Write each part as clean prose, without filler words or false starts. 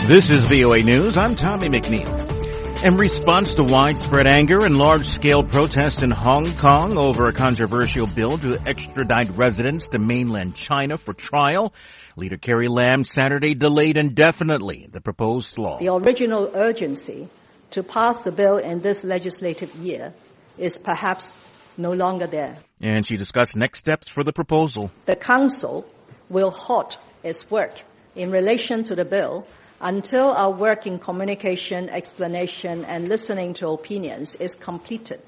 This is VOA News. I'm Tommy McNeil. In response to widespread anger and large-scale protests in Hong Kong over a controversial bill to extradite residents to mainland China for trial, Leader Carrie Lam Saturday delayed indefinitely the proposed law. The original urgency to pass the bill in this legislative year is perhaps no longer there. And she discussed next steps for the proposal. The Council will halt its work in relation to the bill until our work in communication, explanation, and listening to opinions is completed.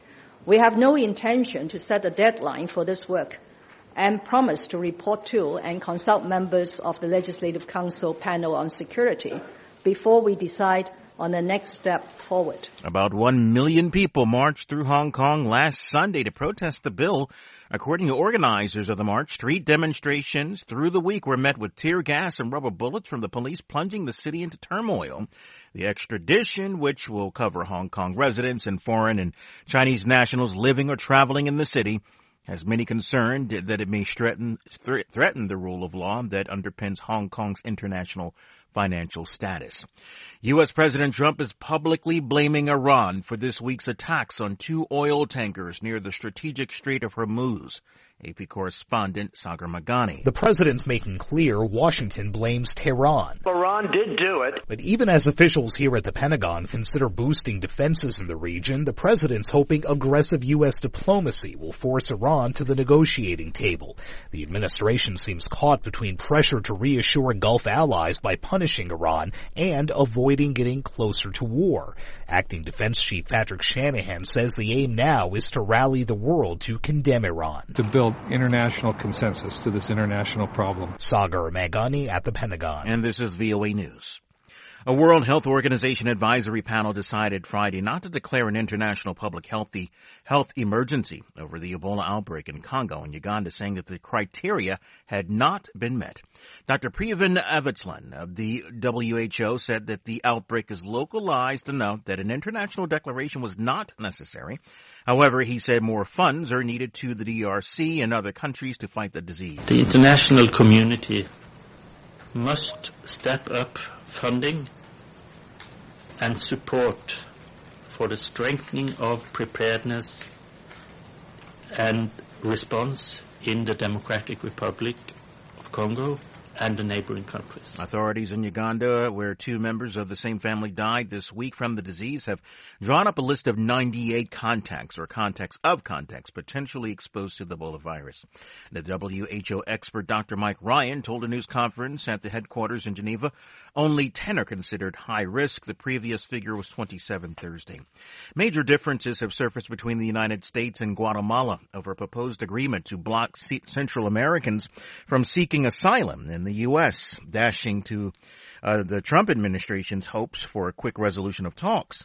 We have no intention to set a deadline for this work and promise to report to and consult members of the Legislative Council panel on security before we decide on the next step forward. About 1 million people marched through Hong Kong last Sunday to protest the bill. According to organizers of the march, street demonstrations through the week were met with tear gas and rubber bullets from the police, plunging the city into turmoil. The extradition, which will cover Hong Kong residents and foreign and Chinese nationals living or traveling in the city, has many concerned that it may threaten the rule of law that underpins Hong Kong's international financial status. U.S. President Trump is publicly blaming Iran for this week's attacks on 2 oil tankers near the strategic Strait of Hormuz. AP correspondent Sagar Magani. The president's making clear Washington blames Tehran. Iran did do it. But even as officials here at the Pentagon consider boosting defenses in the region, the president's hoping aggressive U.S. diplomacy will force Iran to the negotiating table. The administration seems caught between pressure to reassure Gulf allies by punishing Iran and avoiding getting closer to war. Acting Defense Chief Patrick Shanahan says the aim now is to rally the world to condemn Iran. To build international consensus to this international problem. Sagar Magani at the Pentagon. And this is VOA News. A World Health Organization advisory panel decided Friday not to declare an international public health emergency over the Ebola outbreak in Congo and Uganda, saying that the criteria had not been met. Dr. Preven Avetslan of the WHO said that the outbreak is localized enough that an international declaration was not necessary. However, he said more funds are needed to the DRC and other countries to fight the disease. The international community must step up funding and support for the strengthening of preparedness and response in the Democratic Republic of Congo and the neighboring countries. Authorities in Uganda, where 2 members of the same family died this week from the disease, have drawn up a list of 98 contacts or contacts of contacts potentially exposed to the Ebola virus. The WHO expert Dr. Mike Ryan told a news conference at the headquarters in Geneva only 10 are considered high risk. The previous figure was 27 Thursday. Major differences have surfaced between the United States and Guatemala over a proposed agreement to block Central Americans from seeking asylum in the U.S., dashing to the Trump administration's hopes for a quick resolution of talks.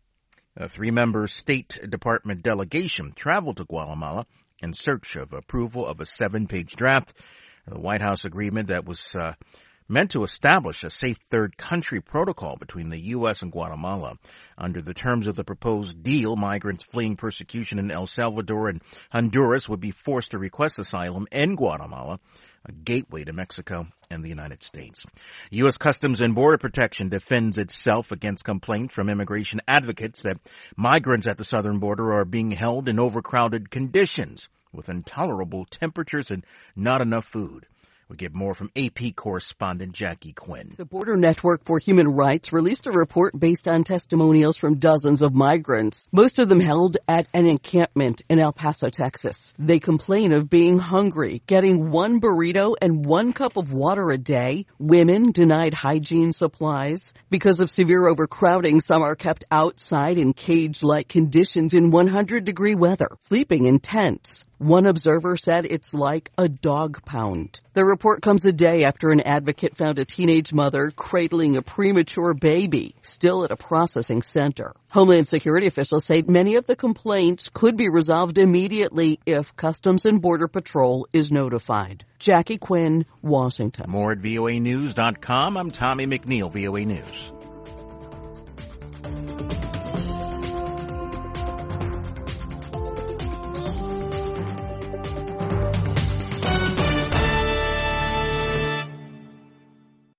A 3-member State Department delegation traveled to Guatemala in search of approval of a 7-page draft. The White House agreement that was meant to establish a safe third country protocol between the U.S. and Guatemala. Under the terms of the proposed deal, migrants fleeing persecution in El Salvador and Honduras would be forced to request asylum in Guatemala, a gateway to Mexico and the United States. U.S. Customs and Border Protection defends itself against complaints from immigration advocates that migrants at the southern border are being held in overcrowded conditions with intolerable temperatures and not enough food. We get more from AP correspondent Jackie Quinn. The Border Network for Human Rights released a report based on testimonials from dozens of migrants, most of them held at an encampment in El Paso, Texas. They complain of being hungry, getting 1 burrito and 1 cup of water a day. Women denied hygiene supplies. Because of severe overcrowding, some are kept outside in cage-like conditions in 100-degree weather, sleeping in tents. One observer said it's like a dog pound. The report comes a day after an advocate found a teenage mother cradling a premature baby, still at a processing center. Homeland Security officials say many of the complaints could be resolved immediately if Customs and Border Patrol is notified. Jackie Quinn, Washington. More at voanews.com. I'm Tommy McNeil, VOA News.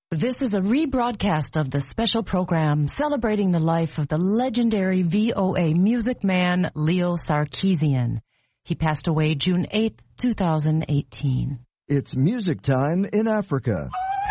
This is a rebroadcast of the special program celebrating the life of the legendary VOA music man Leo Sarkeesian. He passed away June 8, 2018. It's music time in Africa.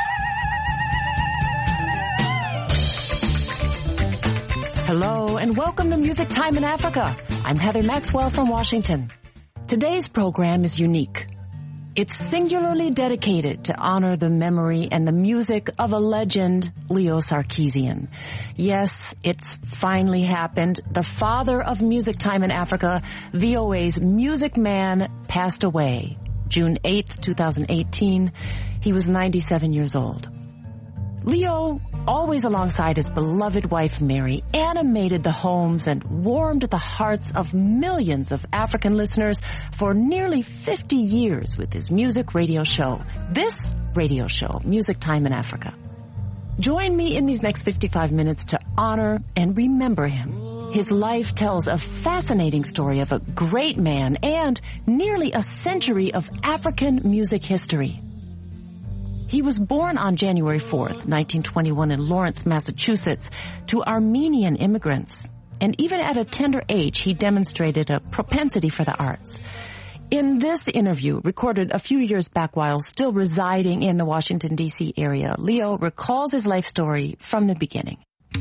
Hello and welcome to Music Time in Africa. I'm Heather Maxwell from Washington. Today's program is unique. It's singularly dedicated to honor the memory and the music of a legend, Leo Sarkeesian. Yes, it's finally happened. The father of Music Time in Africa, VOA's music man, passed away June 8th, 2018. He was 97 years old. Leo, always alongside his beloved wife Mary, animated the homes and warmed the hearts of millions of African listeners for nearly 50 years with his music radio show. This radio show, Music Time in Africa. Join me in these next 55 minutes to honor and remember him. His life tells a fascinating story of a great man and nearly a century of African music history. He was born on January 4th, 1921 in Lawrence, Massachusetts, to Armenian immigrants. And even at a tender age, he demonstrated a propensity for the arts. In this interview, recorded a few years back while still residing in the Washington, D.C. area, Leo recalls his life story from the beginning.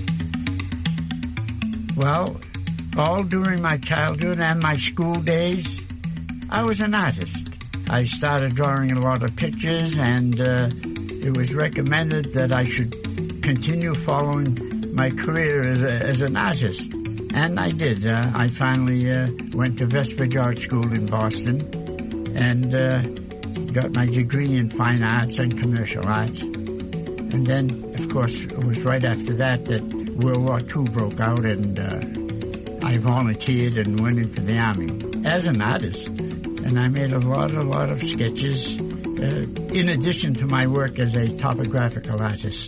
Well, all during my childhood and my school days, I was an artist. I started drawing a lot of pictures, and it was recommended that I should continue following my career as an artist. And I did. I finally went to Vesper Art School in Boston and got my degree in fine arts and commercial arts. And then, of course, it was right after that World War II broke out, and I volunteered and went into the Army as an artist. And I made a lot of sketches, in addition to my work as a topographical artist.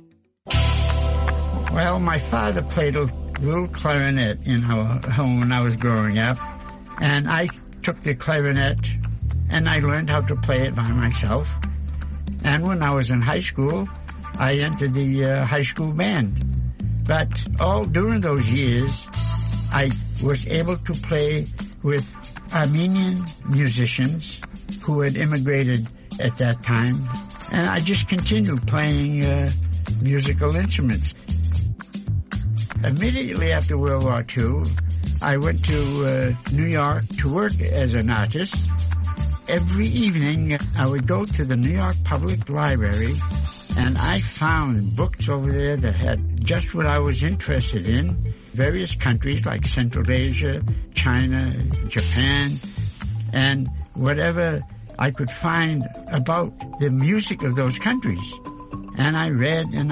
Well, my father played a little clarinet in our home when I was growing up, and I took the clarinet and I learned how to play it by myself. And when I was in high school, I entered the high school band. But all during those years, I was able to play with Armenian musicians who had immigrated at that time, and I just continued playing musical instruments. Immediately after World War II, I went to New York to work as an artist. Every evening, I would go to the New York Public Library, and I found books over there that had just what I was interested in. Various countries like Central Asia, China, Japan, and whatever I could find about the music of those countries. And I read, and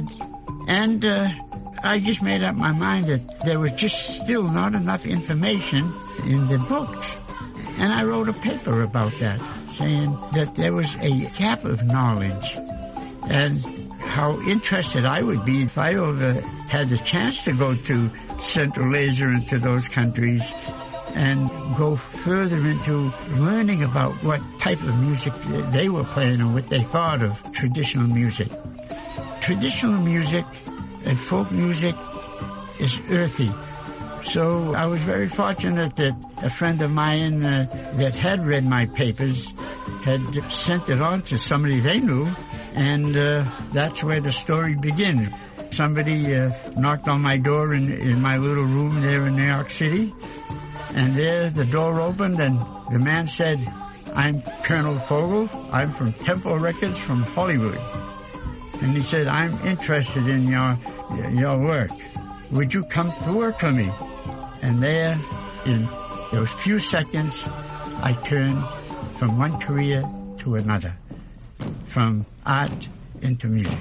I just made up my mind that there was just still not enough information in the books. And I wrote a paper about that, saying that there was a gap of knowledge, and how interested I would be if I ever had the chance to go to Central Asia and to those countries and go further into learning about what type of music they were playing and what they thought of traditional music. Traditional music and folk music is earthy. So I was very fortunate that a friend of mine that had read my papers had sent it on to somebody they knew, and that's where the story begins. Somebody knocked on my door in my little room there in New York City, and there the door opened, and the man said, "I'm Colonel Fogel. I'm from Temple Records from Hollywood." And he said, "I'm interested in your work. Would you come to work for me?" And there, in those few seconds, I turned from one career to another, from art into music.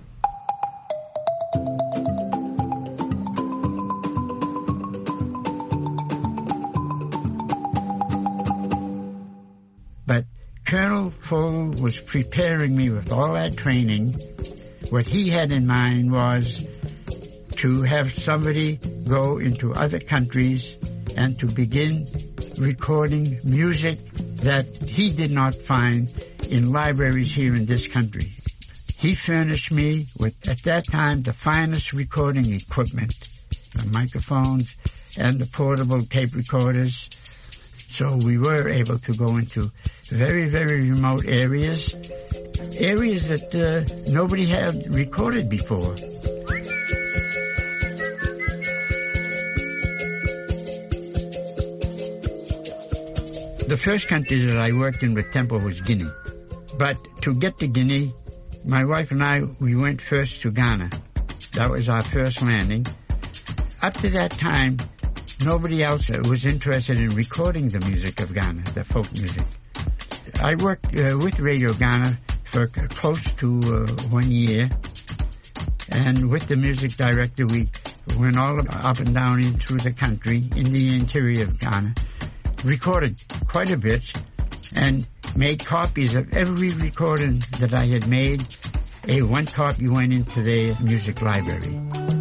But Colonel Fogel was preparing me with all that training. What he had in mind was to have somebody go into other countries and to begin recording music that he did not find in libraries here in this country. he furnished me with, at that time, the finest recording equipment, the microphones and the portable tape recorders. So we were able to go into very, very remote areas that nobody had recorded before. The first country that I worked in with Tempo was Guinea. But to get to Guinea, my wife and I, we went first to Ghana. That was our first landing. Up to that time, nobody else was interested in recording the music of Ghana, the folk music. I worked with Radio Ghana for close to 1 year. And with the music director, we went all up and down in through the country, in the interior of Ghana, recorded quite a bit, and made copies of every recording that I had made. One copy went into their music library.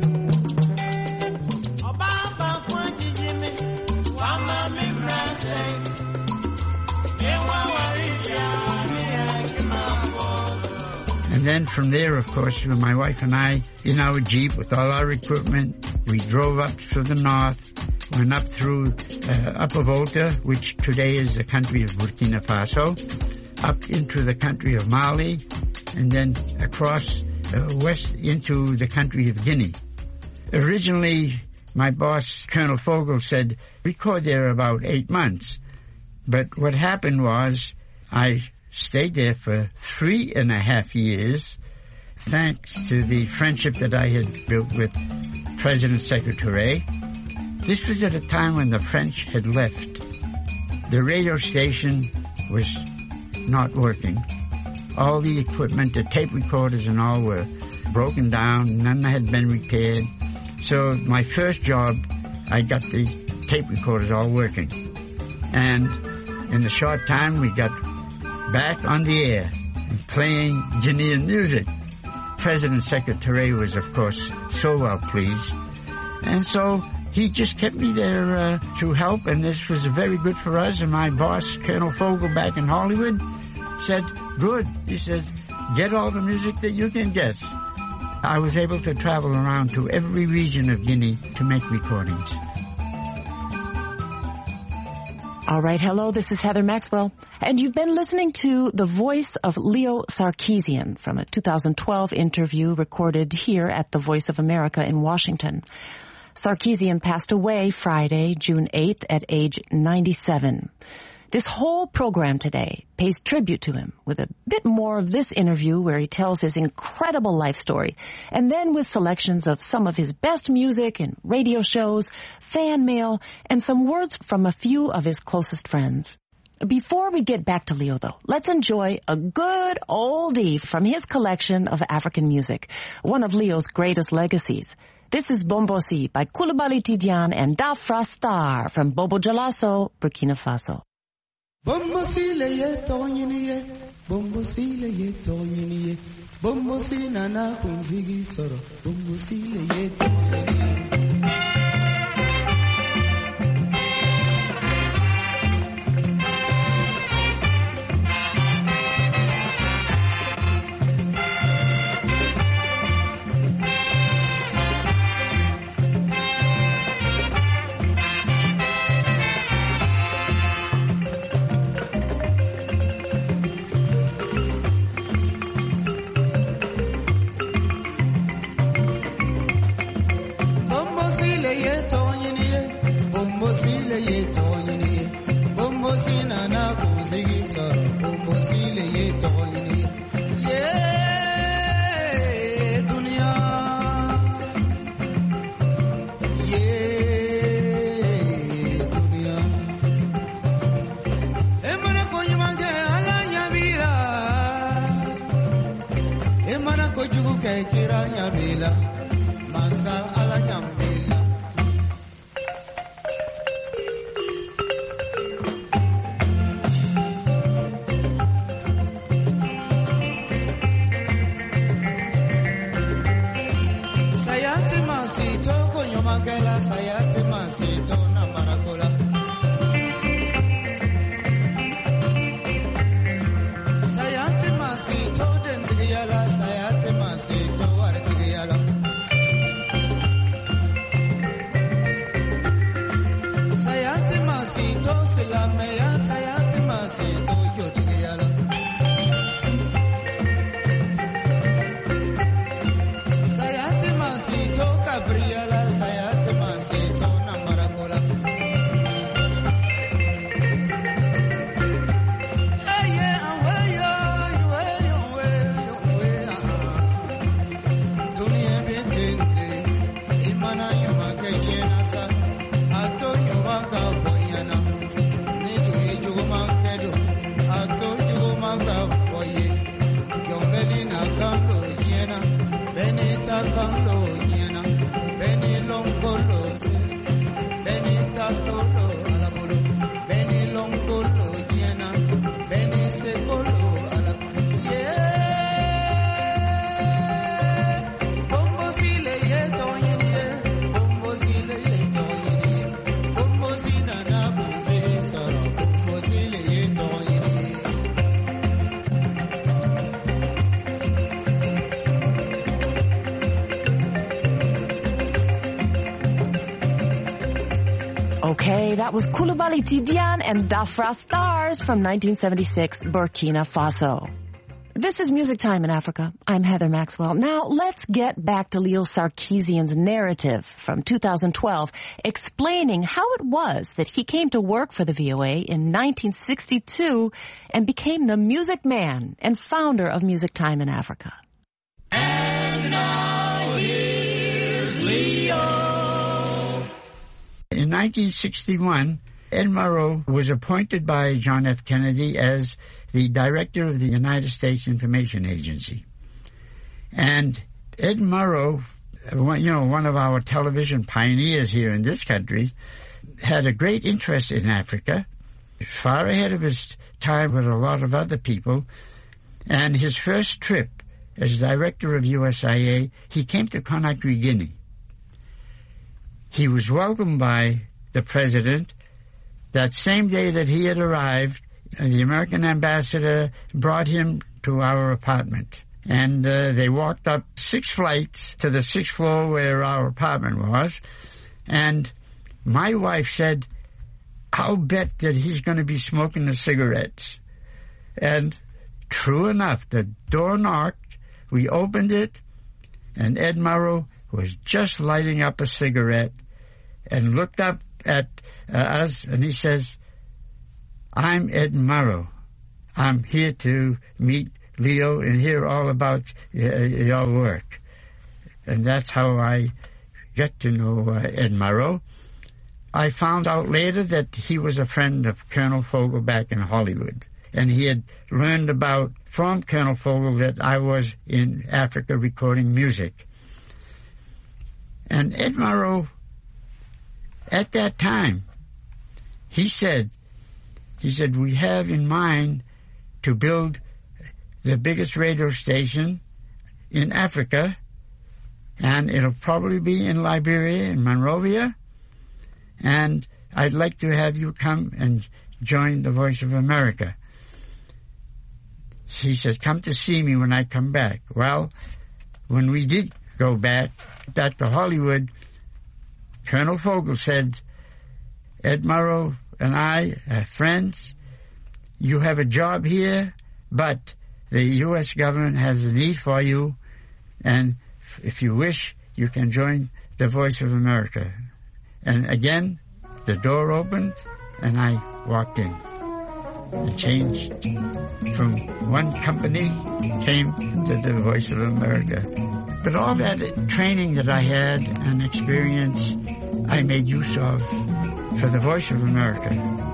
And then from there, of course, my wife and I, in our Jeep with all our equipment, we drove up to the north, went up through Upper Volta, which today is the country of Burkina Faso, up into the country of Mali, and then across west into the country of Guinea. Originally, my boss, Colonel Fogel, said, record there about 8 months. But what happened was, I stayed there for 3.5 years, thanks to the friendship that I had built with President Sékou Touré. This was at a time when the French had left. The radio station was not working. All the equipment, the tape recorders and all were broken down. None had been repaired. So my first job, I got the tape recorders all working. And in a short time, we got back on the air and playing Guinean music. President Sékou Touré was, of course, so well pleased. And so he just kept me there to help, and this was very good for us. And my boss, Colonel Fogel, back in Hollywood, said, good. He says, get all the music that you can get. I was able to travel around to every region of Guinea to make recordings. All right, hello, this is Heather Maxwell, and you've been listening to the voice of Leo Sarkeesian from a 2012 interview recorded here at the Voice of America in Washington. Sarkeesian passed away Friday, June 8th at age 97. This whole program today pays tribute to him with a bit more of this interview where he tells his incredible life story, and then with selections of some of his best music and radio shows, fan mail, and some words from a few of his closest friends. Before we get back to Leo, though, let's enjoy a good oldie from his collection of African music, one of Leo's greatest legacies. This is Bombosi by Coulibaly Tidjane and Dafra Star from Bobo Dioulasso, Burkina Faso. Bombosi le ye tonyini ye, bombosi le ye tonyini ye, bombosi nana kunzigi soro, bombosi le ye tonyini ye. Sayati masito dendiyala sayati kando yena beni longolo beni takolo alabolo beni longolo yena beni sekolo alabolo yeah bombo sile ye toyini bombo sile ye toyini bombo sina na buze soro bombo sile ye toyini. Okay, that was Coulibaly Tidiane and Dafra Stars from 1976, Burkina Faso. This is Music Time in Africa. I'm Heather Maxwell. Now, let's get back to Leo Sarkeesian's narrative from 2012, explaining how it was that he came to work for the VOA in 1962 and became the music man and founder of Music Time in Africa. And now here's Leo. In 1961, Ed Murrow was appointed by John F. Kennedy as the director of the United States Information Agency. And Ed Murrow, one of our television pioneers here in this country, had a great interest in Africa, far ahead of his time with a lot of other people. And his first trip as director of USIA, he came to Conakry, Guinea. He was welcomed by the president. That same day that he had arrived, the American ambassador brought him to our apartment. And they walked up 6 flights to the 6th floor where our apartment was. And my wife said, I'll bet that he's going to be smoking the cigarettes. And true enough, the door knocked. We opened it, and Ed Murrow was just lighting up a cigarette and looked up at us, and he says, I'm Ed Murrow. I'm here to meet Leo and hear all about your work. And that's how I get to know Ed Murrow. I found out later that he was a friend of Colonel Fogel back in Hollywood. And he had learned from Colonel Fogel that I was in Africa recording music. And Ed Murrow, at that time, he said, we have in mind to build the biggest radio station in Africa, and it'll probably be in Liberia, in Monrovia, and I'd like to have you come and join the Voice of America. He says, come to see me when I come back. Well, when we did go back to Hollywood, Colonel Fogel said, Ed Murrow and I are friends. You have a job here, but the U.S. government has a need for you, and if you wish, you can join the Voice of America. And again, the door opened, and I walked in. It changed from one company, came to the Voice of America. But all that training that I had and experience, I made use of for the Voice of America.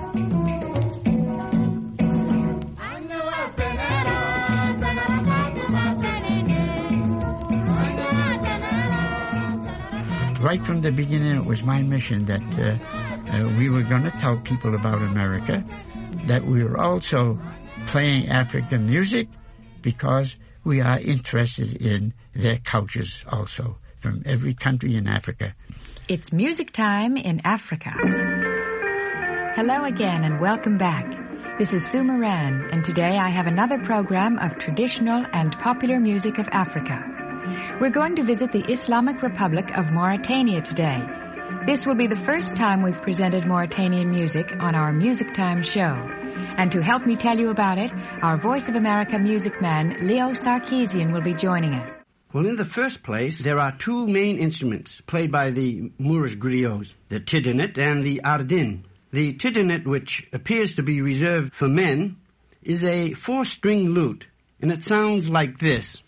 Right from the beginning, it was my mission that we were going to tell people about America, that we were also playing African music because we are interested in their cultures also, from every country in Africa. It's Music Time in Africa. Hello again and welcome back. This is Sue Moran, and today I have another program of traditional and popular music of Africa. We're going to visit the Islamic Republic of Mauritania today. This will be the first time we've presented Mauritanian music on our Music Time show. And to help me tell you about it, our Voice of America music man, Leo Sarkeesian, will be joining us. Well, in the first place, there are 2 main instruments played by the Moorish griots, the tidinet and the ardin. The tidinet, which appears to be reserved for men, is a 4-string lute, and it sounds like this.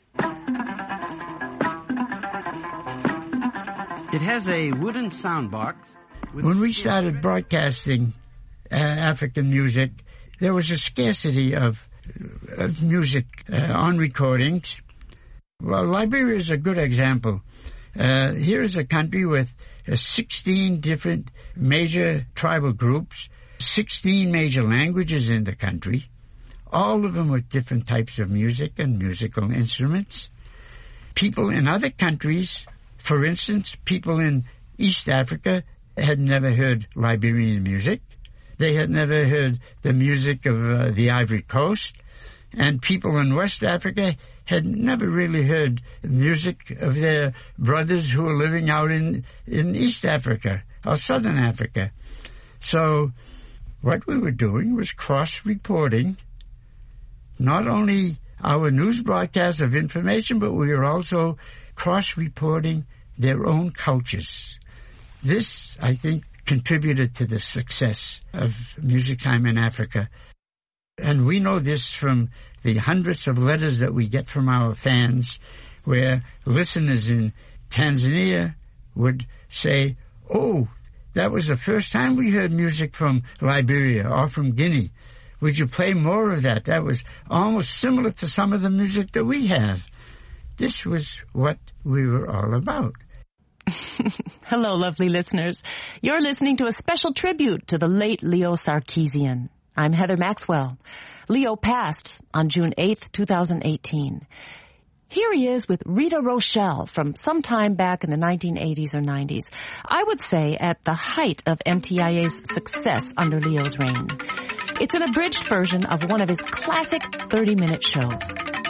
It has a wooden sound box. When we started broadcasting African music, there was a scarcity of music on recordings. Well, Liberia is a good example. Here is a country with 16 different major tribal groups, 16 major languages in the country, all of them with different types of music and musical instruments. People in other countries, for instance, people in East Africa had never heard Liberian music. They had never heard the music of the Ivory Coast. And people in West Africa had never really heard music of their brothers who were living out in East Africa or Southern Africa. So what we were doing was cross-reporting not only our news broadcasts of information, but we were also cross-reporting their own cultures. This, I think, contributed to the success of Music Time in Africa. And we know this from the hundreds of letters that we get from our fans, where listeners in Tanzania would say, "Oh, that was the first time we heard music from Liberia or from Guinea. Would you play more of that? That was almost similar to some of the music that we have." This was what we were all about. Hello, lovely listeners. You're listening to a special tribute to the late Leo Sarkeesian. I'm Heather Maxwell. Leo passed on June 8th, 2018. Here he is with Rita Rochelle from some time back in the 1980s or 90s. I would say at the height of MTIA's success under Leo's reign. It's an abridged version of one of his classic 30-minute shows.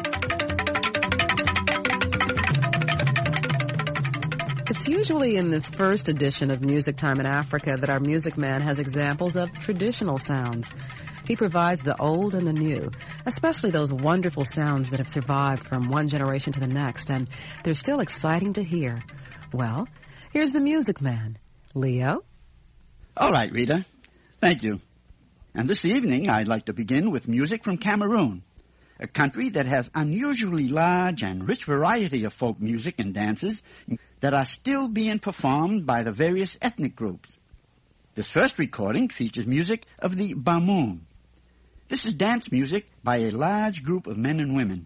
It's usually in this first edition of Music Time in Africa that our music man has examples of traditional sounds. He provides the old and the new, especially those wonderful sounds that have survived from one generation to the next, and they're still exciting to hear. Well, here's the music man. Leo? All right, Rita. Thank you. And this evening, I'd like to begin with music from Cameroon, a country that has unusually large and rich variety of folk music and dances that are still being performed by the various ethnic groups. This first recording features music of the Bamoun. This is dance music by a large group of men and women.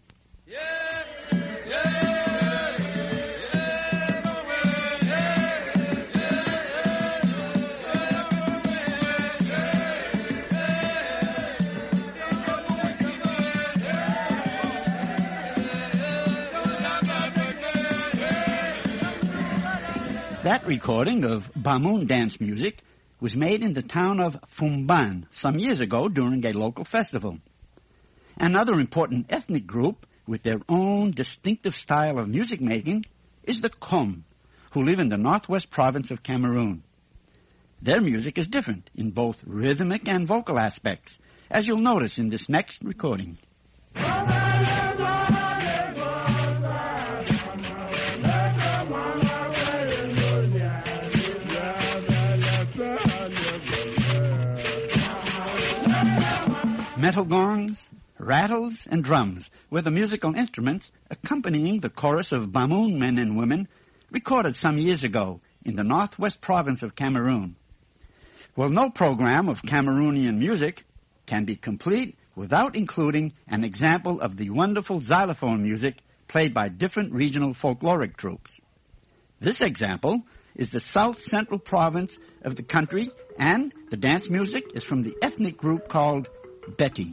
That recording of Bamoun dance music was made in the town of Fumban some years ago during a local festival. Another important ethnic group with their own distinctive style of music making is the Kom, who live in the northwest province of Cameroon. Their music is different in both rhythmic and vocal aspects, as you'll notice in this next recording. Metal gongs, rattles, and drums were the musical instruments accompanying the chorus of Bamoun men and women recorded some years ago in the northwest province of Cameroon. Well, no program of Cameroonian music can be complete without including an example of the wonderful xylophone music played by different regional folkloric troops. This example is the south central province of the country, and the dance music is from the ethnic group called Betty.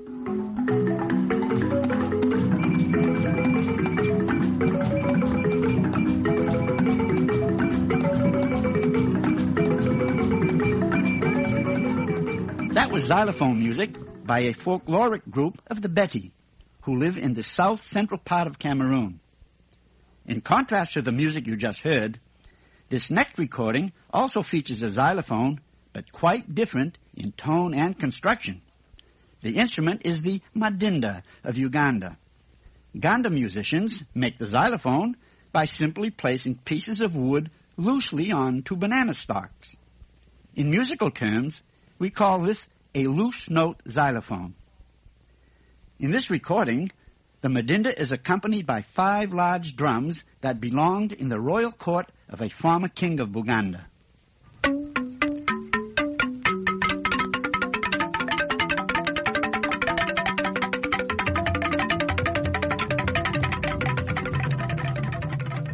That was xylophone music by a folkloric group of the Betty, who live in the south central part of Cameroon. In contrast to the music you just heard, this next recording also features a xylophone, but quite different in tone and construction. The instrument is the madinda of Uganda. Ganda musicians make the xylophone by simply placing pieces of wood loosely onto banana stalks. In musical terms, we call this a loose note xylophone. In this recording, the madinda is accompanied by 5 large drums that belonged in the royal court of a former king of Buganda.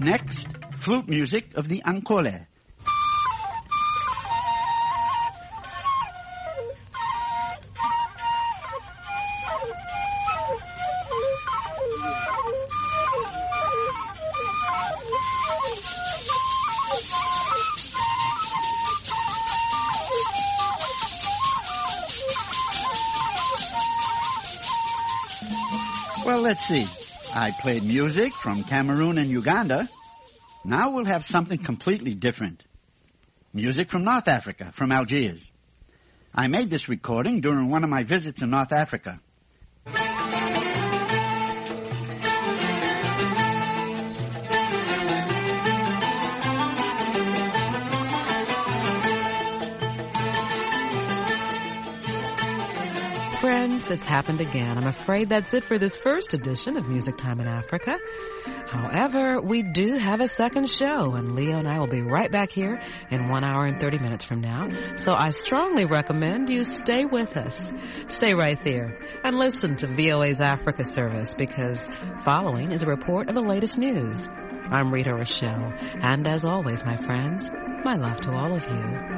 Next, flute music of the Ankole. Well, let's see. I played music from Cameroon and Uganda. Now we'll have something completely different. Music from North Africa, from Algiers. I made this recording during one of my visits in North Africa. Friends, it's happened again. I'm afraid that's it for this first edition of Music Time in Africa. However, we do have a second show, and Leo and I will be right back here in 1 hour and 30 minutes from now. So I strongly recommend you stay with us. Stay right there and listen to VOA's Africa service, because following is a report of the latest news. I'm Rita Rochelle, and as always, my friends, my love to all of you.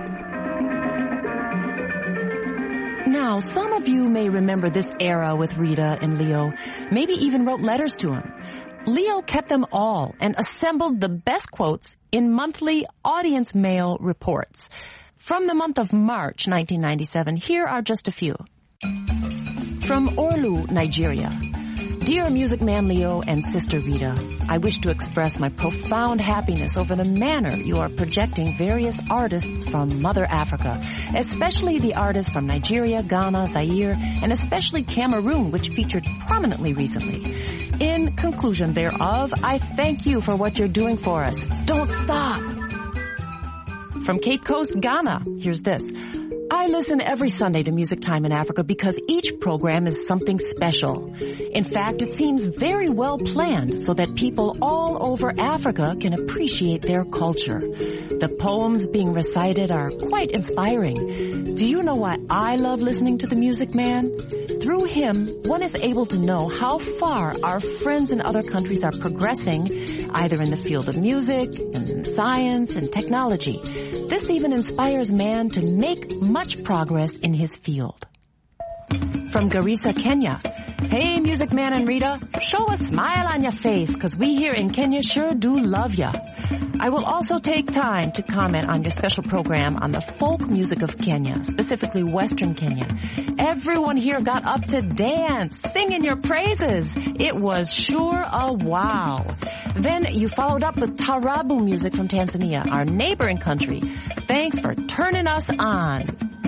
Now, some of you may remember this era with Rita and Leo, maybe even wrote letters to him. Leo kept them all and assembled the best quotes in monthly audience mail reports. From the month of March 1997, here are just a few. From Orlu, Nigeria. Dear Music Man Leo and Sister Rita, I wish to express my profound happiness over the manner you are projecting various artists from Mother Africa, especially the artists from Nigeria, Ghana, Zaire, and especially Cameroon, which featured prominently recently. In conclusion thereof, I thank you for what you're doing for us. Don't stop. From Cape Coast, Ghana, here's this. I listen every Sunday to Music Time in Africa because each program is something special. In fact, it seems very well planned so that people all over Africa can appreciate their culture. The poems being recited are quite inspiring. Do you know why I love listening to the Music Man? Through him, one is able to know how far our friends in other countries are progressing, either in the field of music, and science, and technology. This even inspires man to make much progress in his field. From Garissa, Kenya. Hey, Music Man and Rita, show a smile on your face, because we here in Kenya sure do love ya. I will also take time to comment on your special program on the folk music of Kenya, specifically Western Kenya. Everyone here got up to dance, singing your praises. It was sure a wow. Then you followed up with Tarabu music from Tanzania, our neighboring country. Thanks for turning us on.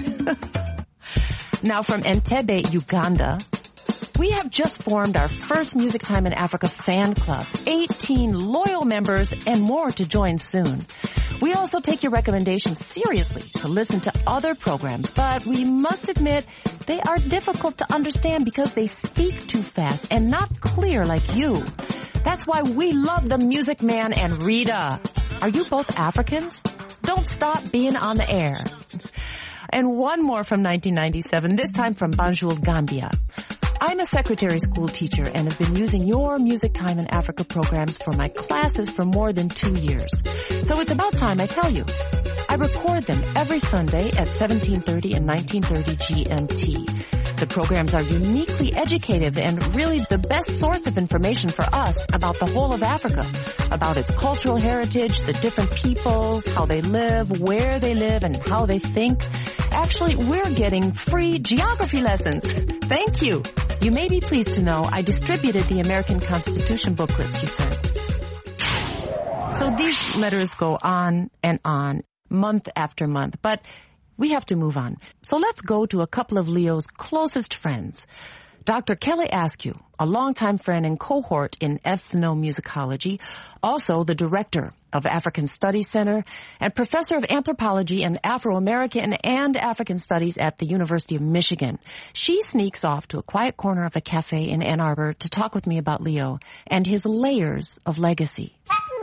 Now from Entebbe, Uganda. We have just formed our first Music Time in Africa fan club. 18 loyal members and more to join soon. We also take your recommendations seriously to listen to other programs, but we must admit they are difficult to understand because they speak too fast and not clear like you. That's why we love the Music Man and Rita. Are you both Africans? Don't stop being on the air. And one more from 1997, this time from Banjul, Gambia. I'm a secondary school teacher and have been using your Music Time in Africa programs for my classes for more than 2 years. So it's about time I tell you. I record them every Sunday at 17:30 and 19:30 GMT. The programs are uniquely educative and really the best source of information for us about the whole of Africa, about its cultural heritage, the different peoples, how they live, where they live, and how they think. Actually, we're getting free geography lessons. Thank you. You may be pleased to know I distributed the American Constitution booklets you sent. So these letters go on and on, month after month, but we have to move on. So let's go to a couple of Leo's closest friends. Dr. Kelly Askew, a longtime friend and cohort in ethnomusicology, also the director of African Studies Center and professor of anthropology and Afro-American and African studies at the University of Michigan. She sneaks off to a quiet corner of a cafe in Ann Arbor to talk with me about Leo and his layers of legacy.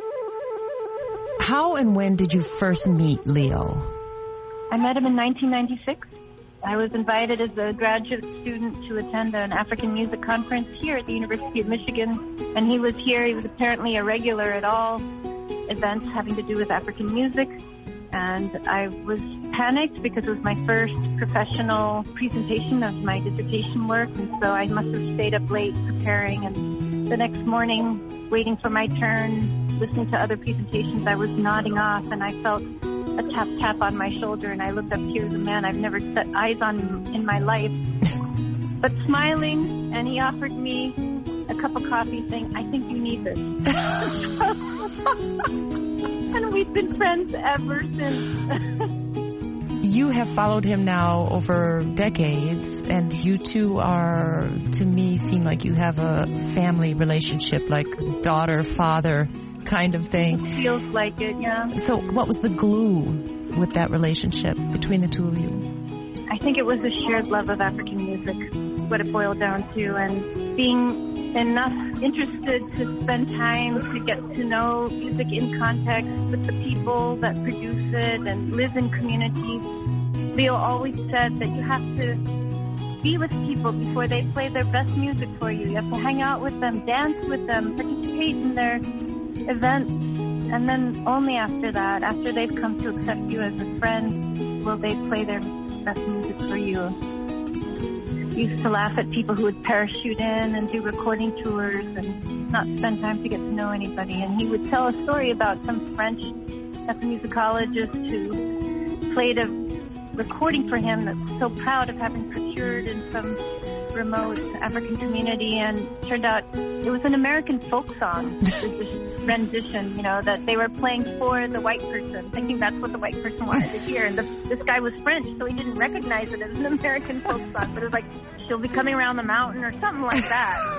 How and when did you first meet Leo? I met him in 1996. I was invited as a graduate student to attend an African music conference here at the University of Michigan, and he was here. He was apparently a regular at all events having to do with African music. And I was panicked because it was my first professional presentation of my dissertation work, and so I must have stayed up late preparing. And the next morning, waiting for my turn, listening to other presentations, I was nodding off, and I felt a tap on my shoulder, and I looked up. Here's a man I've never set eyes on in my life, but smiling, and he offered me a cup of coffee saying, I think you need this. And we've been friends ever since. You have followed him now over decades, and you two are, to me, seem like you have a family relationship, like daughter, father kind of thing. It feels like it, yeah. So what was the glue with that relationship between the two of you? I think it was a shared love of African music, what it boiled down to, and being enough interested to spend time to get to know music in context with the people that produce it and live in communities. Leo always said that you have to be with people before they play their best music for you. You have to hang out with them, dance with them, participate in their events, and then only after that, after they've come to accept you as a friend, will they play their best music for you. Used to laugh at people who would parachute in and do recording tours and not spend time to get to know anybody. And he would tell a story about some French ethnomusicologist who played a recording for him that was so proud of having procured in some remote African community, and turned out it was an American folk song, this rendition, that they were playing for the white person, thinking that's what the white person wanted to hear. And this guy was French, so he didn't recognize it as an American folk song, but it was like, she'll be coming around the mountain or something like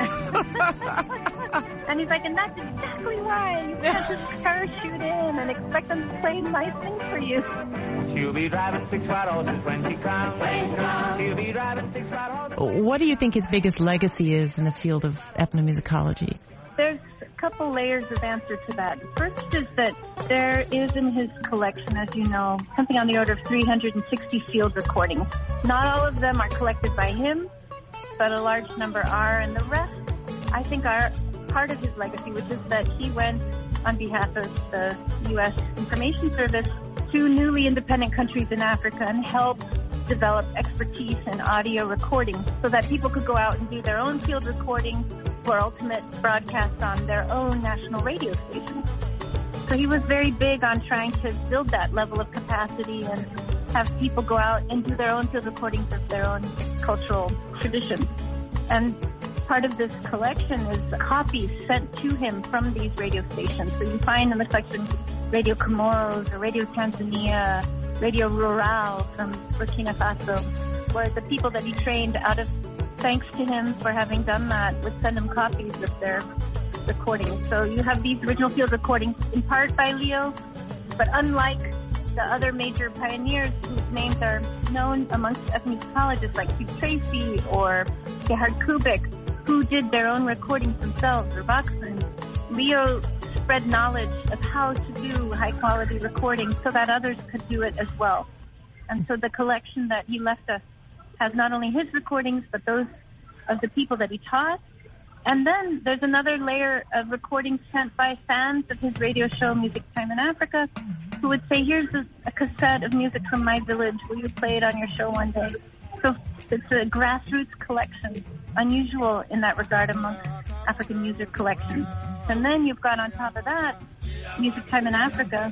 that. And he's like, and that's exactly why. You can't just parachute in and expect them to play nice things for you. She'll be driving 6 fat horses when she comes. She'll be driving 6 fat horses. What do you think his biggest legacy is in the field of ethnomusicology? There's a couple layers of answer to that. First is that there is in his collection, as you know, something on the order of 360 field recordings. Not all of them are collected by him, but a large number are, and the rest, I think, are part of his legacy, which is that he went on behalf of the U.S. Information Service to newly independent countries in Africa and helped develop expertise in audio recording so that people could go out and do their own field recording for ultimate broadcast on their own national radio stations. So he was very big on trying to build that level of capacity and have people go out and do their own field recordings of their own cultural traditions. And part of this collection is copies sent to him from these radio stations. So you find in the section Radio Comoros or Radio Tanzania, Radio Rural from Burkina Faso, where the people that he trained out of thanks to him for having done that would send him copies of their recordings. So you have these original field recordings in part by Leo, but unlike the other major pioneers whose names are known amongst ethnomusicologists like Steve Tracy or Gerhard Kubik, who did their own recordings themselves, or Boxman, Leo spread knowledge of how to do high-quality recordings so that others could do it as well. And so the collection that he left us has not only his recordings, but those of the people that he taught. And then there's another layer of recordings sent by fans of his radio show, Music Time in Africa, who would say, here's a cassette of music from my village. Will you play it on your show one day? So it's a grassroots collection, unusual in that regard amongst African music collections. And then you've got on top of that, Music Time in Africa,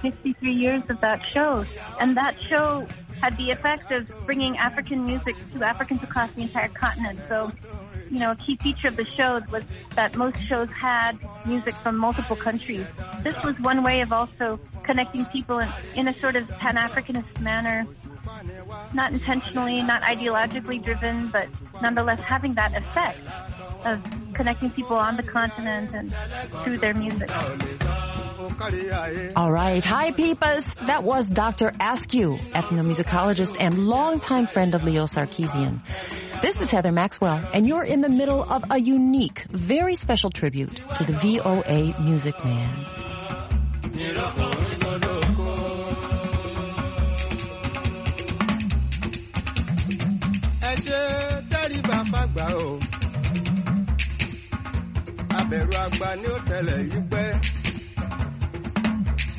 53 years of that show. And that show had the effect of bringing African music to Africans across the entire continent. So, a key feature of the show was that most shows had music from multiple countries. This was one way of also connecting people in a sort of Pan-Africanist manner, not intentionally, not ideologically driven, but nonetheless having that effect of connecting people on the continent and through their music. All right. Hi, peepas. That was Dr. Askew, ethnomusicologist and longtime friend of Leo Sarkeesian. This is Heather Maxwell, and you're in the middle of a unique, very special tribute to the VOA Music Man. Abẹ̀rù àgbà ni ó tẹ̀lẹ̀ yí pẹ́.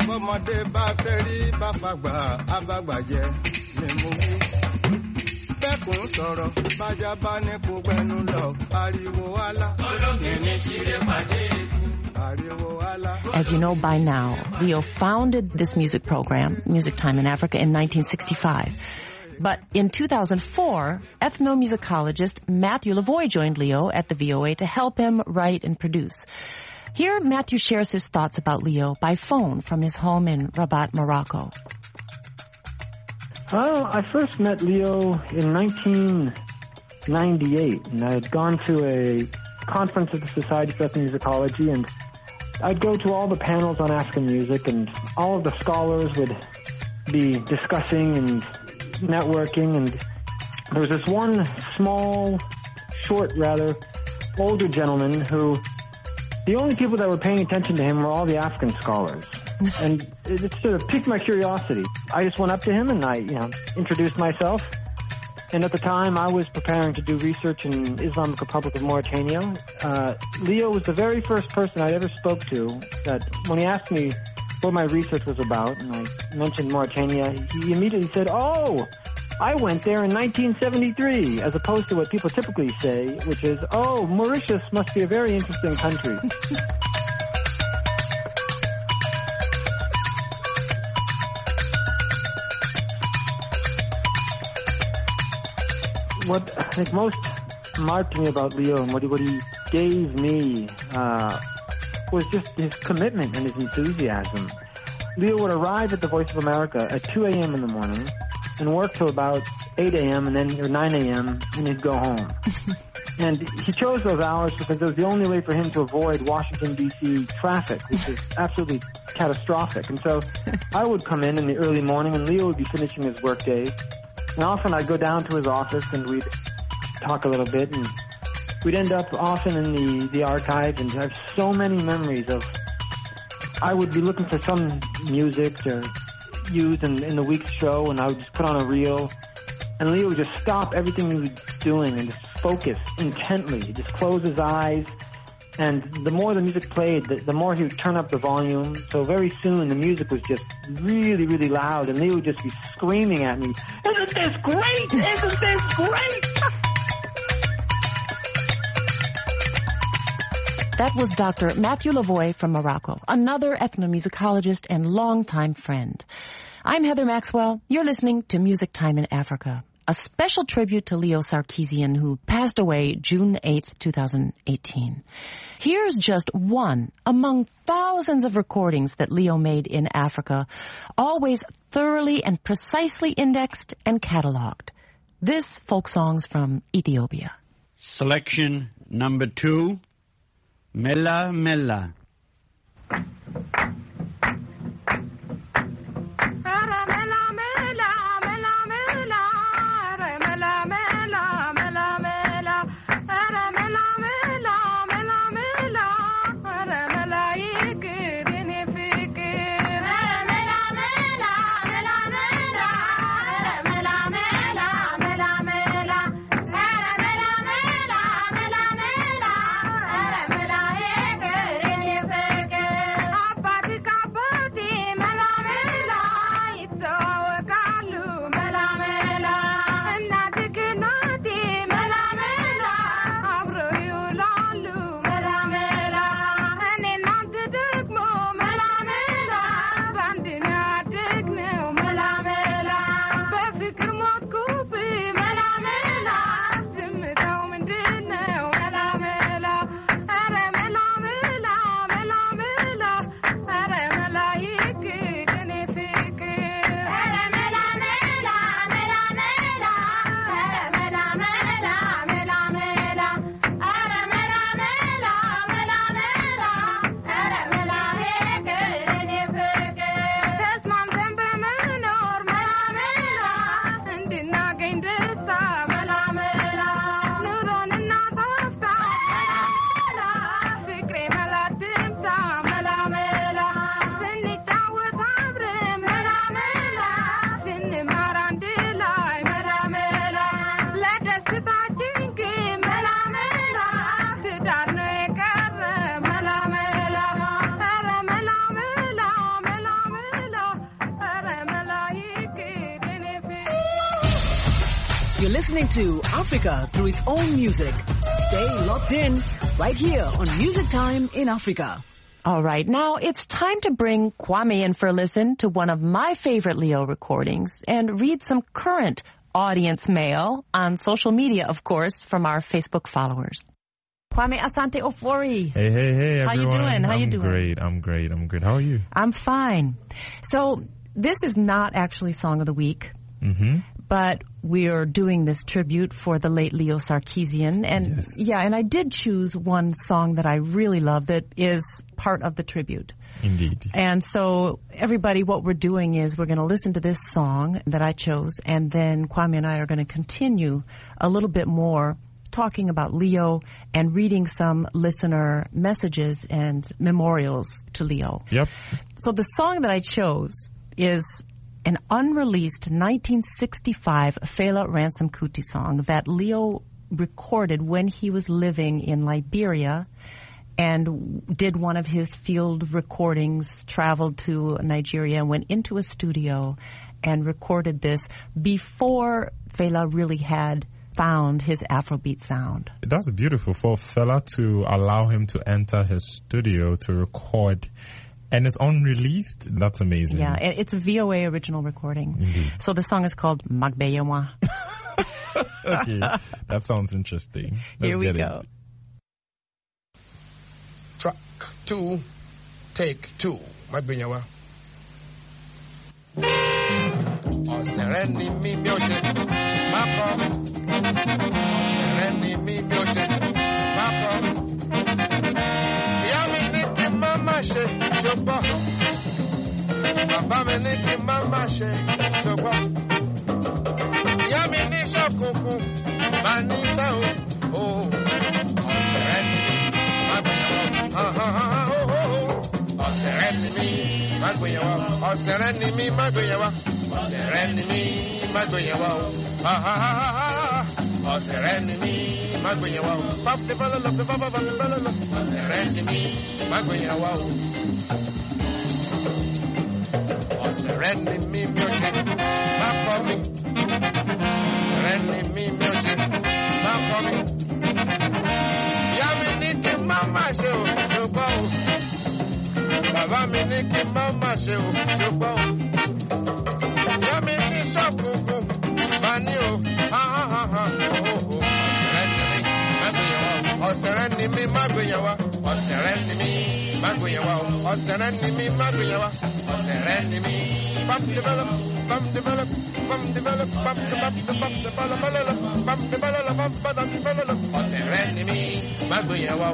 bọ́mọdé bá tẹ́rí bá fagbà abágbàjẹ́ ni mo wí. Bẹ́kùn sọ̀rọ̀ bájá bá ní kó gbẹnu lọ ariwo wálá. Ológìní ṣeré pàdé ikú. As you know by now, Leo founded this music program, Music Time in Africa, in 1965. But in 2004, ethnomusicologist Matthew Lavoie joined Leo at the VOA to help him write and produce. Here, Matthew shares his thoughts about Leo by phone from his home in Rabat, Morocco. Well, I first met Leo in 1998, and I had gone to a conference of the Society for Ethnomusicology, and I'd go to all the panels on African music, and all of the scholars would be discussing and networking, and there was this one small, short, rather, older gentleman who, the only people that were paying attention to him were all the African scholars. And it sort of piqued my curiosity. I just went up to him and I, introduced myself. And at the time, I was preparing to do research in Islamic Republic of Mauritania. Leo was the very first person I ever spoke to that when he asked me what my research was about, and I mentioned Mauritania, he immediately said, "Oh, I went there in 1973, as opposed to what people typically say, which is, "Oh, Mauritius must be a very interesting country." What I think most marked me about Leo and what he gave me was just his commitment and his enthusiasm. Leo would arrive at the Voice of America at 2 a.m. in the morning and work till about 8 a.m. or 9 a.m. and he'd go home. And he chose those hours because it was the only way for him to avoid Washington, D.C. traffic, which is absolutely catastrophic. And so I would come in the early morning and Leo would be finishing his workday. And often I'd go down to his office and we'd talk a little bit, and we'd end up often in the archive, and I have so many memories of, I would be looking for some music to use in the week's show, and I would just put on a reel, and Leo would just stop everything he was doing and just focus intently. He'd just close his eyes, and the more the music played, the more he would turn up the volume. So very soon the music was just really, really loud, and Leo would just be screaming at me, "Isn't this great? Isn't this great?" That was Dr. Matthew Lavoie from Morocco, another ethnomusicologist and longtime friend. I'm Heather Maxwell. You're listening to Music Time in Africa, a special tribute to Leo Sarkeesian, who passed away June 8, 2018. Here's just one among thousands of recordings that Leo made in Africa, always thoroughly and precisely indexed and cataloged. This folk song's from Ethiopia. Selection number 2, Mela Mela. You're listening to Africa through its own music. Stay locked in right here on Music Time in Africa. All right, now it's time to bring Kwame in for a listen to one of my favorite Leo recordings and read some current audience mail on social media, of course, from our Facebook followers. Kwame Asante Ofori. Hey, everyone. How you doing? How you doing? I'm great. How are you? I'm fine. So this is not actually Song of the Week. Mm-hmm. But we are doing this tribute for the late Leo Sarkeesian. And and I did choose one song that I really love that is part of the tribute. Indeed. And so everybody, what we're doing is we're going to listen to this song that I chose, and then Kwame and I are going to continue a little bit more talking about Leo and reading some listener messages and memorials to Leo. Yep. So the song that I chose is an unreleased 1965 Fela Ransom Kuti song that Leo recorded when he was living in Liberia and did one of his field recordings, traveled to Nigeria and went into a studio and recorded this before Fela really had found his Afrobeat sound. That's beautiful for Fela to allow him to enter his studio to record. And it's unreleased? That's amazing. Yeah, it's a VOA original recording. Indeed. So the song is called Magbeyewa. Okay, that sounds interesting. Here we go. Track 2, take 2. Magbeyewa. Sereni mi mioshe, mapo. Sereni mi mioshe, mapo. Mama she shogbo Baba mi ní kí mama she shogbo Ìyá mi ní ṣọ̀kùnkùn má ní sẹ́ o ọ̀sẹ̀rẹ̀ ni mi má gbìyànwó ọ̀sẹ̀rẹ̀ ni mi má gbìyànwó ọ̀sẹ̀rẹ̀ ni mi má gbìyànwó ọ̀sẹ̀rẹ̀ ni mi má gbìyànwó ọ̀sẹ̀rẹ̀ ni mi má gbìyànwó pop the ball up the ball ọ̀sẹ̀rẹ̀ ni mi má gbìyànwó ọ̀sẹ̀rẹ̀ ni mi mi ò ṣe má kọ́ mi ọ̀sẹ̀rẹ̀ ni mi mi ò ṣe má kọ́ mi ìyá mi ní kí n má má ṣe o ṣùgbọ́n o bàbá mi ní kí n má má ṣe o ṣùgbọ́n o ìyá mi ní ṣọ́kùnkùn bá ní o ọ̀sẹ̀rẹ̀ ni mi má gbìyànwó ọ̀sẹ̀rẹ̀ ni mi má gbìyànwó ọ̀sẹ̀rẹ̀ ni mi má gbìyànwó ọ̀sẹ̀rẹ̀ ni mi bam develop bam develop bam develop bam develop bam develop bam develop bam develop ọ̀sẹ̀rẹ̀ ni mi má gbìyànwó.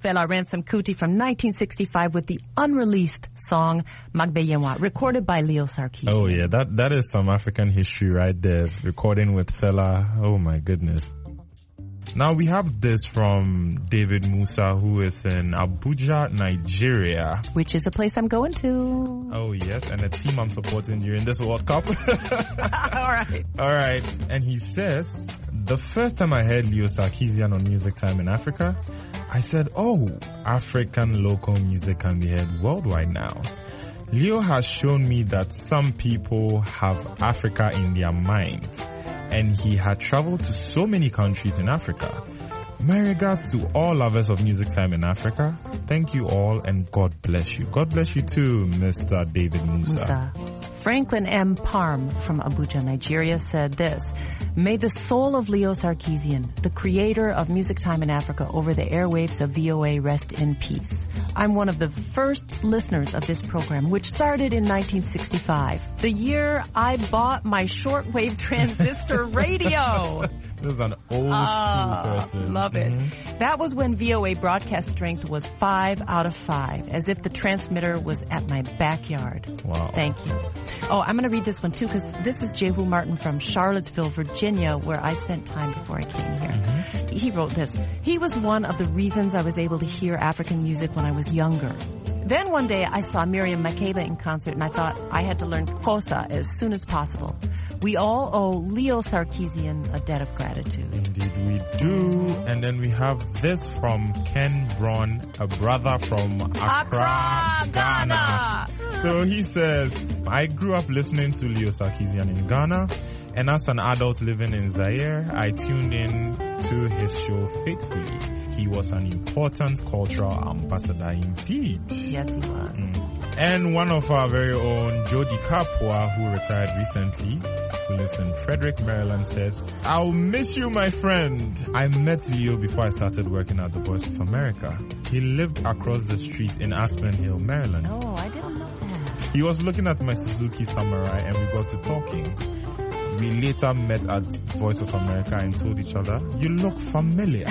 Fela Ransom Kuti from 1965 with the unreleased song Magbeyenwa, recorded by Leo Sarkeesian. Oh yeah, that is some African history right there. Recording with Fela. Oh my goodness. Now we have this from David Musa, who is in Abuja, Nigeria. Which is a place I'm going to. Oh yes, and a team I'm supporting during this World Cup. Alright. And he says, the first time I heard Leo Sarkeesian on Music Time in Africa, I said, oh, African local music can be heard worldwide now. Leo has shown me that some people have Africa in their mind, and he had traveled to so many countries in Africa. My regards to all lovers of Music Time in Africa. Thank you all, and God bless you. God bless you too, Mr. David Musa. Franklin M. Parm from Abuja, Nigeria said this: may the soul of Leo Sarkeesian, the creator of Music Time in Africa over the airwaves of VOA, rest in peace. I'm one of the first listeners of this program, which started in 1965, the year I bought my shortwave transistor radio. This is an old school person. Love it. Mm-hmm. That was when VOA broadcast strength was 5 out of 5, as if the transmitter was at my backyard. Wow. Thank you. Oh, I'm going to read this one too, because this is Jehu Martin from Charlottesville, Virginia, where I spent time before I came here. Mm-hmm. He wrote this: he was one of the reasons I was able to hear African music when I was younger. Then one day I saw Miriam Makeba in concert, and I thought I had to learn Xhosa as soon as possible. We all owe Leo Sarkeesian a debt of gratitude. Indeed we do. And then we have this from Ken Braun, a brother from Accra, Ghana. So he says, I grew up listening to Leo Sarkeesian in Ghana, and as an adult living in Zaire, I tuned in to his show faithfully. He was an important cultural ambassador indeed. Yes, he was. And one of our very own, Jody Kapua, who retired recently, who lives in Frederick, Maryland, says, I'll miss you, my friend. I met Leo before I started working at the Voice of America. He lived across the street in Aspen Hill, Maryland. Oh, I didn't know that. He was looking at my Suzuki Samurai, and we got to talking. We later met at Voice of America and told each other, you look familiar.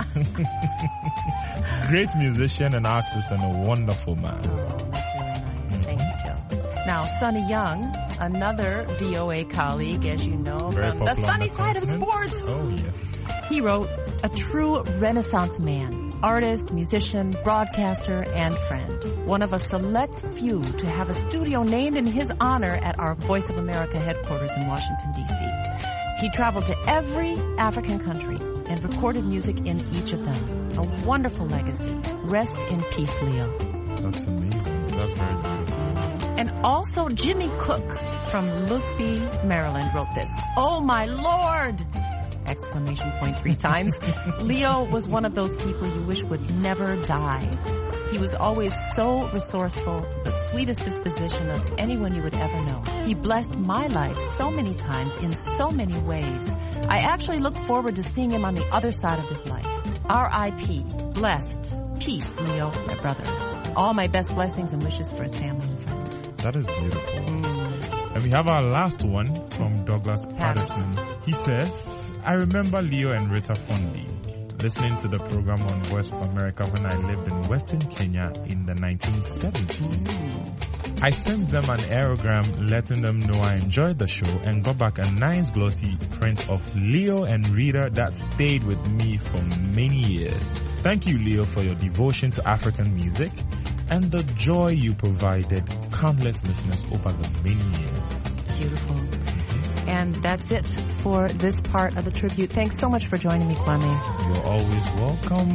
Great musician and artist and a wonderful man. Oh, that's really nice. Thank you, Joe. Now, Sonny Young, another VOA colleague, as you know, very from the sunny side of sports. Oh, yes. He wrote, a true Renaissance man, artist, musician, broadcaster, and friend. One of a select few to have a studio named in his honor at our Voice of America headquarters in Washington, D.C. He traveled to every African country and recorded music in each of them. A wonderful legacy. Rest in peace, Leo. That's amazing. That's very beautiful. And also Jimmy Cook from Lusby, Maryland wrote this. Oh my Lord! Exclamation point 3 times. Leo was one of those people you wish would never die. He was always so resourceful, the sweetest disposition of anyone you would ever know. He blessed my life so many times in so many ways. I actually look forward to seeing him on the other side of this life. R.I.P. Blessed. Peace, Leo, my brother. All my best blessings and wishes for his family and friends. That is beautiful. And we have our last one from Douglas Patterson. He says, I remember Leo and Rita fondly, listening to the program on Voice of America when I lived in Western Kenya in the 1970s. I sent them an aerogram letting them know I enjoyed the show and got back a nice glossy print of Leo and Rita that stayed with me for many years. Thank you, Leo, for your devotion to African music and the joy you provided countless listeners over the many years. Beautiful. And that's it for this part of the tribute. Thanks so much for joining me, Kwame. You're always welcome.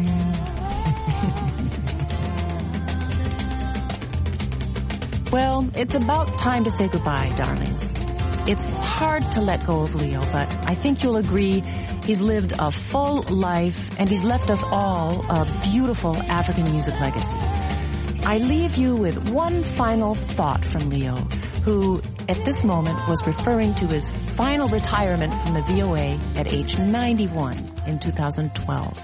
Well, it's about time to say goodbye, darlings. It's hard to let go of Leo, but I think you'll agree he's lived a full life and he's left us all a beautiful African music legacy. I leave you with one final thought from Leo, who at this moment was referring to his final retirement from the VOA at age 91 in 2012.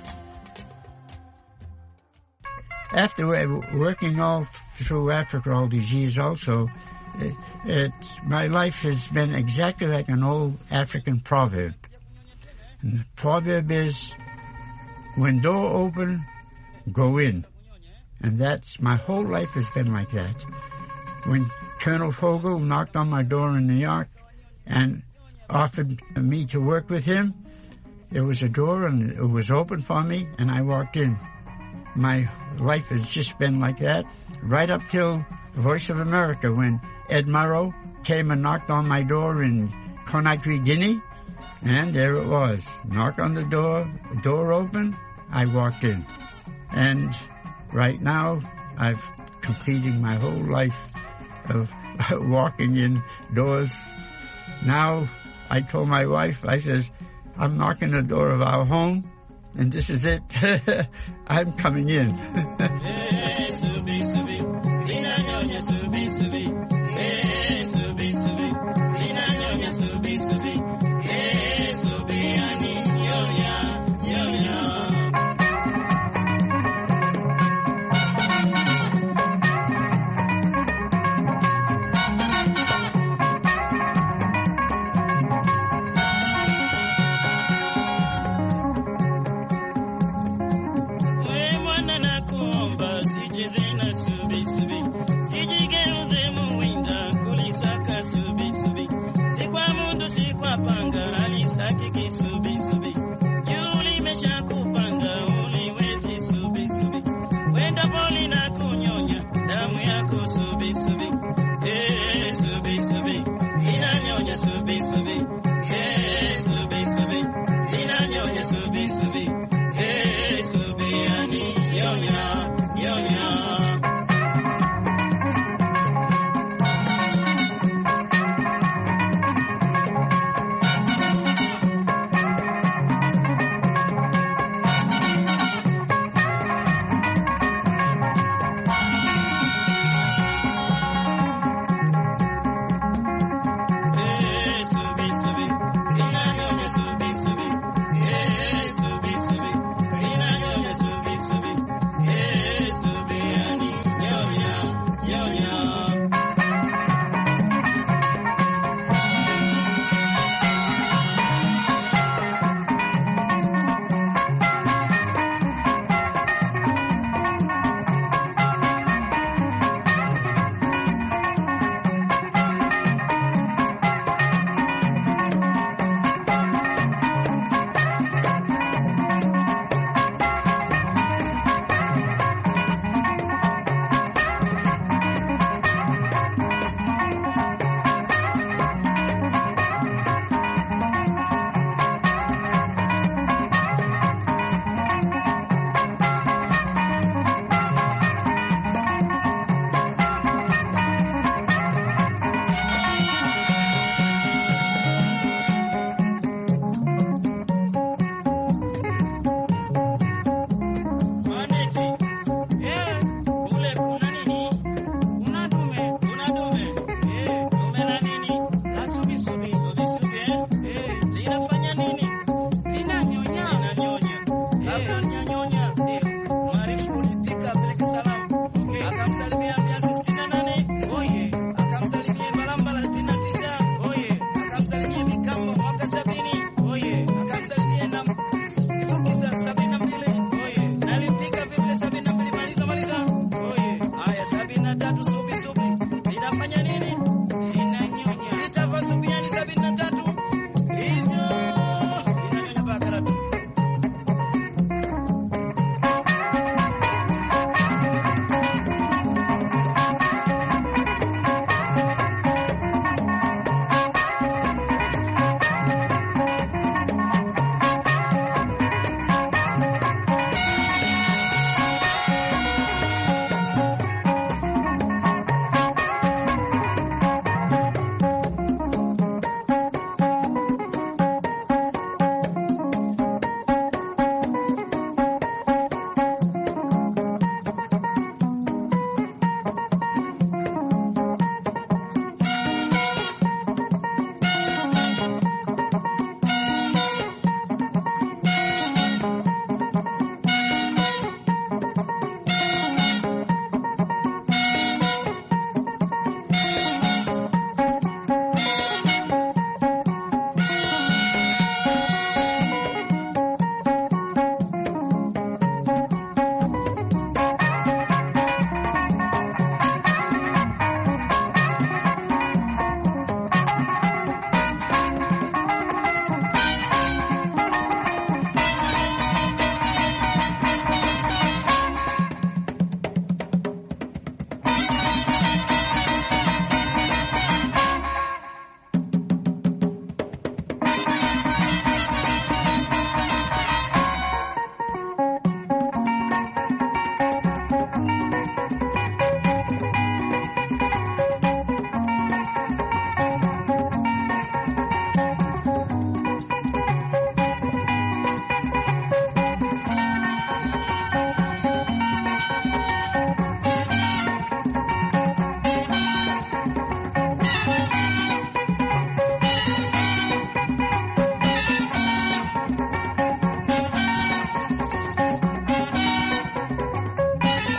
After working all through Africa all these years also, my life has been exactly like an old African proverb. And the proverb is, when door open, go in. And that's, my whole life has been like that. When Colonel Fogel knocked on my door in New York and offered me to work with him, there was a door and it was open for me and I walked in. My life has just been like that right up till the Voice of America, when Ed Murrow came and knocked on my door in Conakry, Guinea, and there it was. Knock on the door open, I walked in. And right now, I've completed my whole life of walking in doors. Now, I told my wife, I says, I'm knocking the door of our home, and this is it. I'm coming in.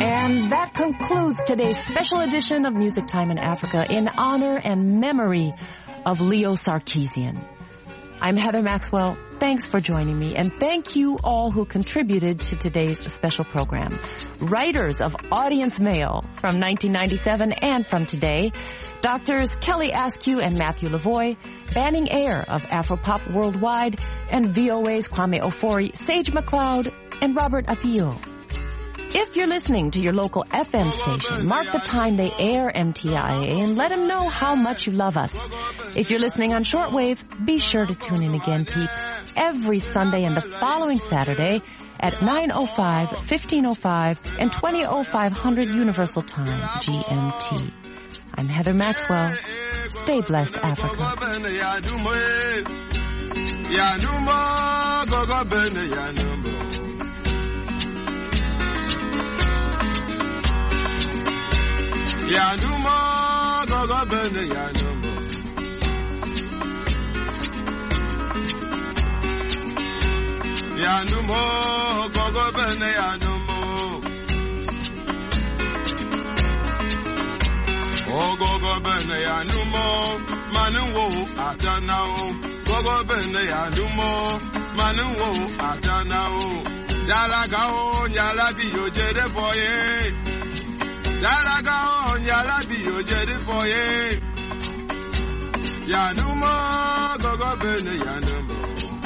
And that concludes today's special edition of Music Time in Africa in honor and memory of Leo Sarkeesian. I'm Heather Maxwell. Thanks for joining me, and thank you all who contributed to today's special program. Writers of Audience Mail from 1997 and from today, Doctors Kelly Askew and Matthew Lavoie, Banning Eyre of Afropop Worldwide, and VOA's Kwame Ofori, Sage McLeod, and Robert Apio. If you're listening to your local FM station, mark the time they air MTIA and let them know how much you love us. If you're listening on shortwave, be sure to tune in again, peeps, every Sunday and the following Saturday at 9:05, 15:05, and 20:0500 Universal Time, GMT. I'm Heather Maxwell. Stay blessed, Africa. Yanumo gogo bene yanumo Yanumo gogo bene yanumo O gogo bene yanumo manunwo atanao gogo bene yanumo manunwo atanao Dalagao nyalabi ojere boye Dalaga on yalabi ojeri foye Yanumo gogo bene yanumo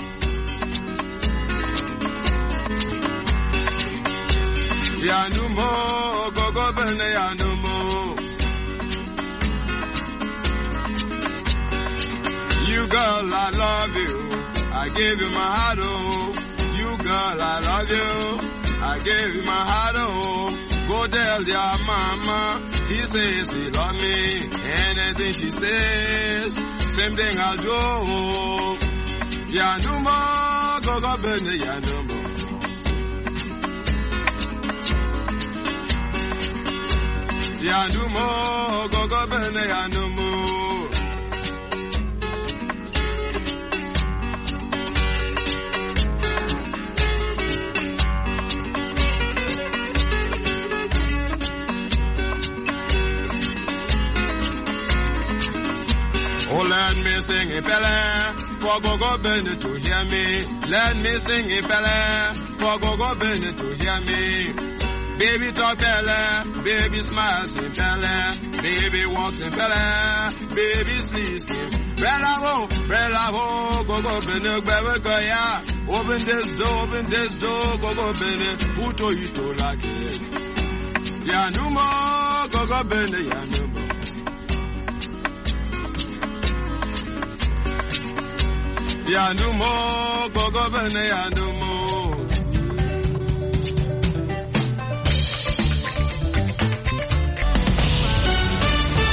Yanumo gogo bene yanumo You girl, I love you I gave you my heart, oh You girl, I love you I gave you my heart, oh Go tell your mama, he says he love me. Anything she says, same thing I'll do. Yanumo, gogo bene yanumo. Yanumo, gogo bene yanumo. Oh, let me sing it, fella, for go bene to hear me. Let me sing it, fella, for go bene to hear me. Baby talk, fella, baby smiles in fella, baby walks in fella, baby sleeps in. Bravo, go bene, go ya. Open this door, go bene. Who told you to like it? Ya no more, go bene, ya no more. Yanumo, gogo bene yanumo.